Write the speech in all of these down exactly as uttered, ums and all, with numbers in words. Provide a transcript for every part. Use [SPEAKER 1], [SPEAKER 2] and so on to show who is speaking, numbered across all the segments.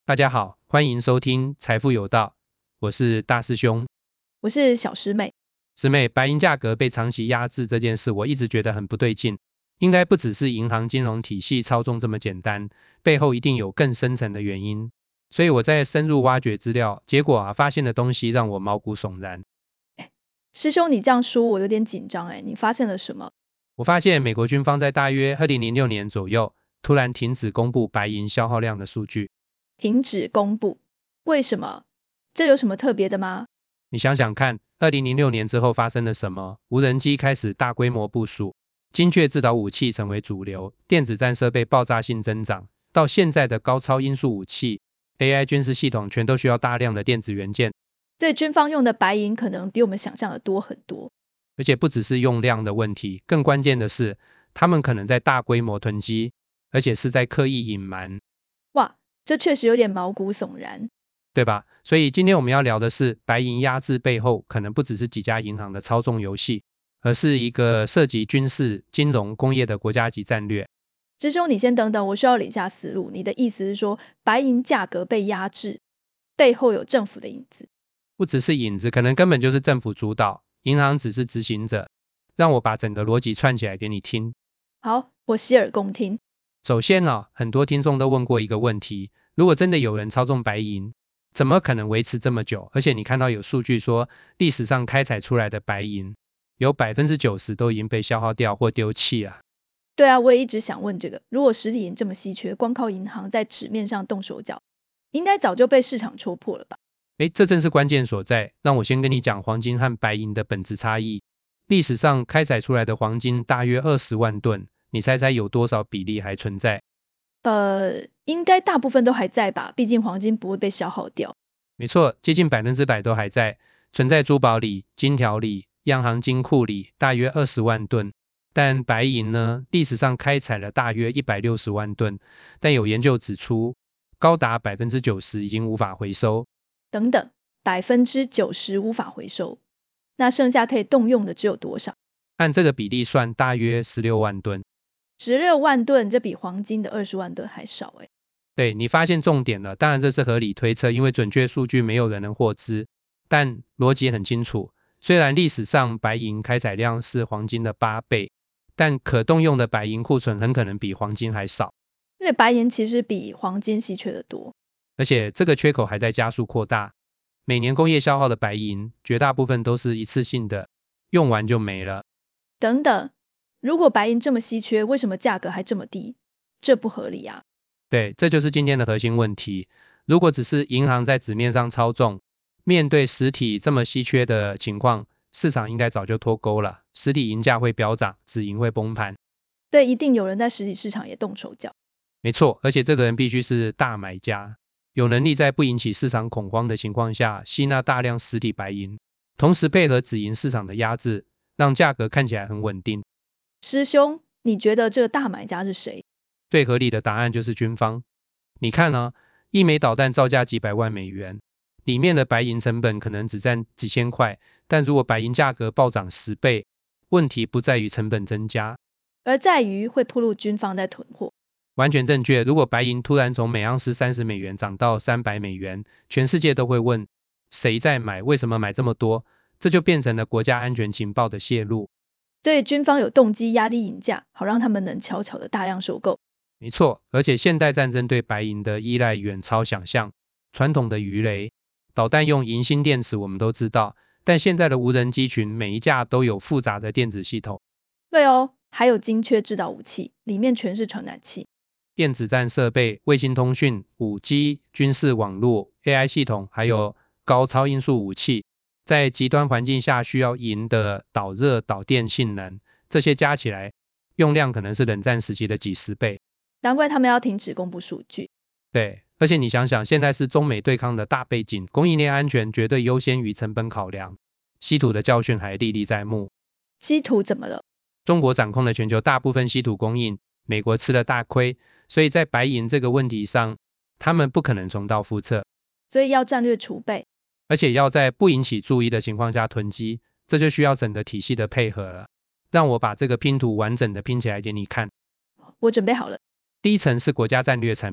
[SPEAKER 1] 大家好，欢迎收听财富有道，我是大师兄。
[SPEAKER 2] 我是小师妹。
[SPEAKER 1] 师妹，白银价格被长期压制这件事，我一直觉得很不对劲，应该不只是银行金融体系操纵这么简单，背后一定有更深层的原因。所以我在深入挖掘资料，结果啊，发现的东西让我毛骨悚然。
[SPEAKER 2] 师兄，你这样说我有点紧张哎，你发现了什么？
[SPEAKER 1] 我发现美国军方在大约二零零六年左右突然停止公布白银消耗量的数据。
[SPEAKER 2] 停止公布？为什么？这有什么特别的吗？
[SPEAKER 1] 你想想看，二零零六年之后发生了什么？无人机开始大规模部署，精确制导武器成为主流，电子战设备爆炸性增长，到现在的高超音速武器 A I 军事系统全都需要大量的电子元件。
[SPEAKER 2] 对，军方用的白银可能比我们想象的多很多。
[SPEAKER 1] 而且不只是用量的问题，更关键的是他们可能在大规模囤积，而且是在刻意隐瞒。
[SPEAKER 2] 哇，这确实有点毛骨悚然，
[SPEAKER 1] 对吧？所以今天我们要聊的是白银压制背后可能不只是几家银行的操纵游戏，而是一个涉及军事、金融、工业的国家级战略。
[SPEAKER 2] 师兄你先等等，我需要理一下思路。你的意思是说白银价格被压制，背后有政府的影子？
[SPEAKER 1] 不只是影子，可能根本就是政府主导，银行只是执行者。让我把整个逻辑串起来给你听。
[SPEAKER 2] 好，我洗耳恭听。
[SPEAKER 1] 首先啊，很多听众都问过一个问题，如果真的有人操纵白银，怎么可能维持这么久？而且你看到有数据说，历史上开采出来的白银有 百分之九十 都已经被消耗掉或丢弃了。
[SPEAKER 2] 对啊，我也一直想问这个，如果实体银这么稀缺，光靠银行在纸面上动手脚，应该早就被市场戳破了吧？
[SPEAKER 1] 诶，这正是关键所在。让我先跟你讲黄金和白银的本质差异。历史上开采出来的黄金大约二十万吨，你猜猜有多少比例还存在？
[SPEAKER 2] 呃，应该大部分都还在吧，毕竟黄金不会被消耗掉。
[SPEAKER 1] 没错，接近百分之百都还在，存在珠宝里、金条里、央行金库里，大约二十万吨。但白银呢，历史上开采了大约一百六十万吨，但有研究指出，高达 百分之九十 已经无法回收。
[SPEAKER 2] 等等， 百分之九十 无法回收，那剩下可以动用的只有多少？
[SPEAKER 1] 按这个比例算，大约十六万吨。
[SPEAKER 2] 十六万吨，这比黄金的二十万吨还少欸。
[SPEAKER 1] 对，你发现重点了。当然这是合理推测，因为准确数据没有人能获知，但逻辑很清楚。虽然历史上白银开采量是黄金的八倍，但可动用的白银库存很可能比黄金还少。
[SPEAKER 2] 因为白银其实比黄金稀缺的多，
[SPEAKER 1] 而且这个缺口还在加速扩大。每年工业消耗的白银绝大部分都是一次性的，用完就没了。
[SPEAKER 2] 等等，如果白银这么稀缺，为什么价格还这么低？这不合理啊。
[SPEAKER 1] 对，这就是今天的核心问题。如果只是银行在纸面上操纵，面对实体这么稀缺的情况，市场应该早就脱钩了，实体银价会飙涨，纸银会崩盘。
[SPEAKER 2] 对，一定有人在实体市场也动手脚。
[SPEAKER 1] 没错，而且这个人必须是大买家，有能力在不引起市场恐慌的情况下吸纳大量实体白银，同时配合纸银市场的压制，让价格看起来很稳定。
[SPEAKER 2] 师兄，你觉得这个大买家是谁？
[SPEAKER 1] 最合理的答案就是军方。你看啊，一枚导弹造价几百万美元，里面的白银成本可能只占几千块，但如果白银价格暴涨十倍，问题不在于成本增加，
[SPEAKER 2] 而在于会暴露军方在囤货。
[SPEAKER 1] 完全正确。如果白银突然从每盎司三十美元涨到三百美元，全世界都会问谁在买，为什么买这么多？这就变成了国家安全情报的泄露。
[SPEAKER 2] 所以军方有动机压低银价，好让他们能悄悄的大量收购。
[SPEAKER 1] 没错，而且现代战争对白银的依赖远超想象。传统的鱼雷导弹用银锌电池我们都知道，但现在的无人机群每一架都有复杂的电子系统。
[SPEAKER 2] 对哦，还有精确制导武器，里面全是传感器。
[SPEAKER 1] 电子战设备、卫星通讯、五 G、军事网络、A I 系统，还有高超音速武器，在极端环境下需要银的导热导电性能，这些加起来用量可能是冷战时期的几十倍。
[SPEAKER 2] 难怪他们要停止公布数据。
[SPEAKER 1] 对，而且你想想，现在是中美对抗的大背景，供应链安全绝对优先于成本考量。稀土的教训还历历在目。
[SPEAKER 2] 稀土怎么了？
[SPEAKER 1] 中国掌控了全球大部分稀土供应，美国吃了大亏，所以在白银这个问题上，他们不可能重蹈覆辙，
[SPEAKER 2] 所以要战略储备，
[SPEAKER 1] 而且要在不引起注意的情况下囤积，这就需要整个体系的配合了。让我把这个拼图完整的拼起来给你看。
[SPEAKER 2] 我准备好了。
[SPEAKER 1] 第一层是国家战略层面，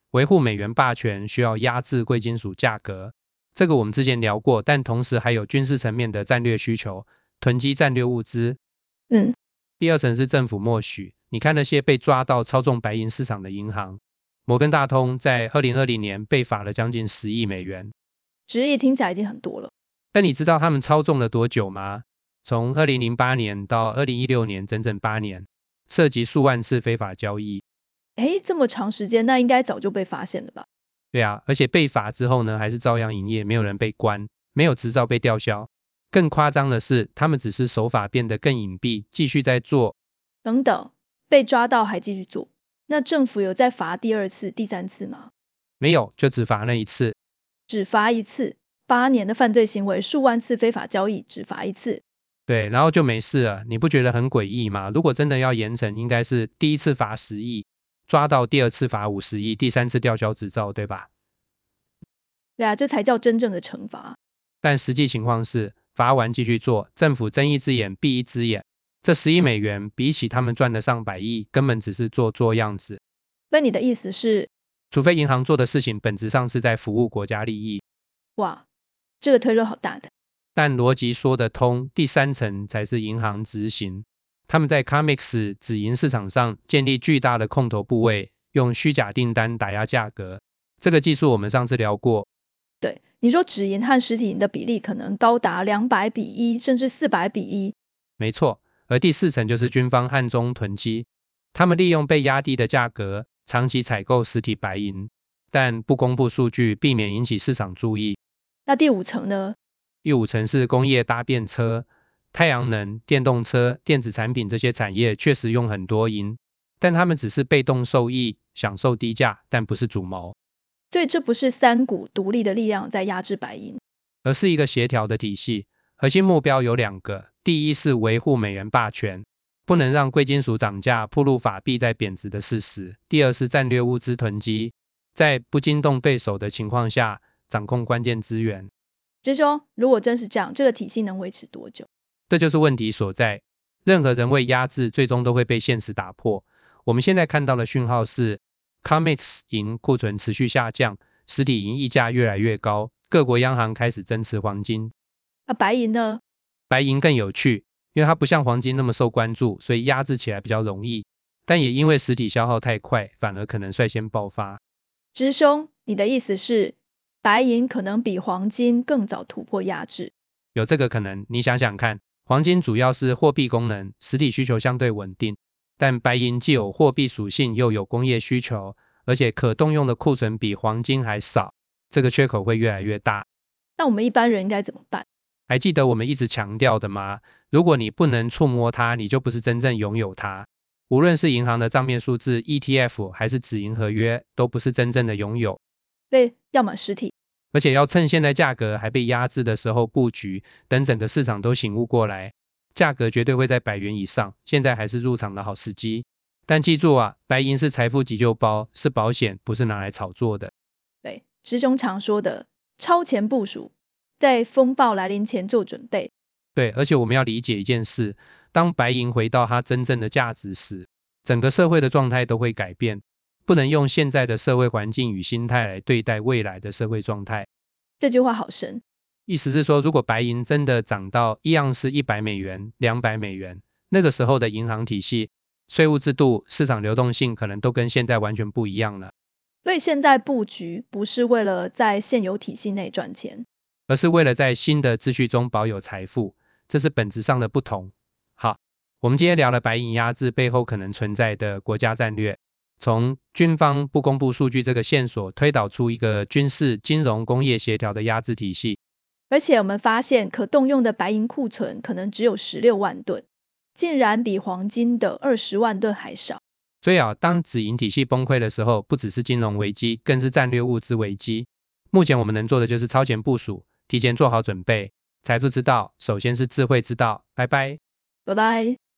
[SPEAKER 1] 维护美元霸权需要压制贵金属价格，这个我们之前聊过，但同时还有军事层面的战略需求，囤积战略物资。
[SPEAKER 2] 嗯，
[SPEAKER 1] 第二层是政府默许，你看那些被抓到操纵白银市场的银行，摩根大通在二零二零年被罚了将近十亿美元。
[SPEAKER 2] 十亿听起来已经很多了。
[SPEAKER 1] 但你知道他们操纵了多久吗？从二零零八年到二零一六年，整整八年，涉及数万次非法交易。
[SPEAKER 2] 诶，这么长时间，那应该早就被发现了吧？
[SPEAKER 1] 对啊，而且被罚之后呢，还是照样营业，没有人被关，没有执照被吊销。更夸张的是，他们只是手法变得更隐蔽，继续在做。
[SPEAKER 2] 等等，被抓到还继续做，那政府有再罚第二次、第三次吗？
[SPEAKER 1] 没有，就只罚那一次。
[SPEAKER 2] 只罚一次，八年的犯罪行为，数万次非法交易，只罚一次。
[SPEAKER 1] 对，然后就没事了，你不觉得很诡异吗？如果真的要严惩，应该是第一次罚十亿，抓到第二次罚五十亿，第三次吊销执照，对吧？
[SPEAKER 2] 对啊，这才叫真正的惩罚。
[SPEAKER 1] 但实际情况是，罚完继续做，政府睁一只眼闭一只眼。这十亿美元比起他们赚的上百亿，根本只是做做样子。
[SPEAKER 2] 那你的意思是，
[SPEAKER 1] 除非银行做的事情本质上是在服务国家利益。
[SPEAKER 2] 哇，这个推论好大的。
[SPEAKER 1] 但逻辑说得通，第三层才是银行执行。他们在 C O M E X 纸银市场上建立巨大的空头部位，用虚假订单打压价格。这个技术我们上次聊过。
[SPEAKER 2] 对，你说纸银和实体银的比例可能高达两百比一，甚至四百比一。
[SPEAKER 1] 没错，而第四层就是军方暗中囤积，他们利用被压低的价格长期采购实体白银，但不公布数据，避免引起市场注意。
[SPEAKER 2] 那第五层呢？
[SPEAKER 1] 第五层是工业搭便车、太阳能、电动车、电子产品这些产业确实用很多银，但他们只是被动受益，享受低价，但不是主谋。
[SPEAKER 2] 所以这不是三股独立的力量在压制白银，
[SPEAKER 1] 而是一个协调的体系。核心目标有两个，第一是维护美元霸权，不能让贵金属涨价暴露法币在贬值的事实；第二是战略物资囤积，在不惊动对手的情况下掌控关键资源。
[SPEAKER 2] 师兄，如果真是这样，这个体系能维持多久？
[SPEAKER 1] 这就是问题所在。任何人为压制，最终都会被现实打破。我们现在看到的讯号是 C O M E X 银库存持续下降，实体银溢价越来越高，各国央行开始增持黄金。
[SPEAKER 2] 那白银呢？
[SPEAKER 1] 白银更有趣，因为它不像黄金那么受关注，所以压制起来比较容易，但也因为实体消耗太快，反而可能率先爆发。
[SPEAKER 2] 师兄，你的意思是白银可能比黄金更早突破压制？
[SPEAKER 1] 有这个可能，你想想看，黄金主要是货币功能，实体需求相对稳定，但白银既有货币属性，又有工业需求，而且可动用的库存比黄金还少，这个缺口会越来越大。
[SPEAKER 2] 那我们一般人应该怎么办？
[SPEAKER 1] 还记得我们一直强调的吗？如果你不能触摸它，你就不是真正拥有它。无论是银行的账面数字、E T F 还是纸银合约，都不是真正的拥有。
[SPEAKER 2] 对，要么实体。
[SPEAKER 1] 而且要趁现在价格还被压制的时候布局，等整个市场都醒悟过来，价格绝对会在百元以上，现在还是入场的好时机。但记住啊，白银是财富急救包，是保险，不是拿来炒作的。
[SPEAKER 2] 对，师兄常说的超前部署，在风暴来临前做准备。
[SPEAKER 1] 对，而且我们要理解一件事，当白银回到它真正的价值时，整个社会的状态都会改变。不能用现在的社会环境与心态来对待未来的社会状态。
[SPEAKER 2] 这句话好深，
[SPEAKER 1] 意思是说，如果白银真的涨到一样是一百美元、两百美元，那个时候的银行体系、税务制度、市场流动性可能都跟现在完全不一样了。
[SPEAKER 2] 所以现在布局不是为了在现有体系内赚钱，
[SPEAKER 1] 而是为了在新的秩序中保有财富，这是本质上的不同。好，我们今天聊了白银压制背后可能存在的国家战略，从军方不公布数据这个线索推导出一个军事、金融、工业协调的压制体系。
[SPEAKER 2] 而且我们发现可动用的白银库存可能只有十六万吨，竟然比黄金的二十万吨还少。
[SPEAKER 1] 所以啊，当纸银体系崩溃的时候，不只是金融危机，更是战略物资危机。目前我们能做的就是超前部署，提前做好准备。财富之道，首先是智慧之道。拜拜。
[SPEAKER 2] 拜拜。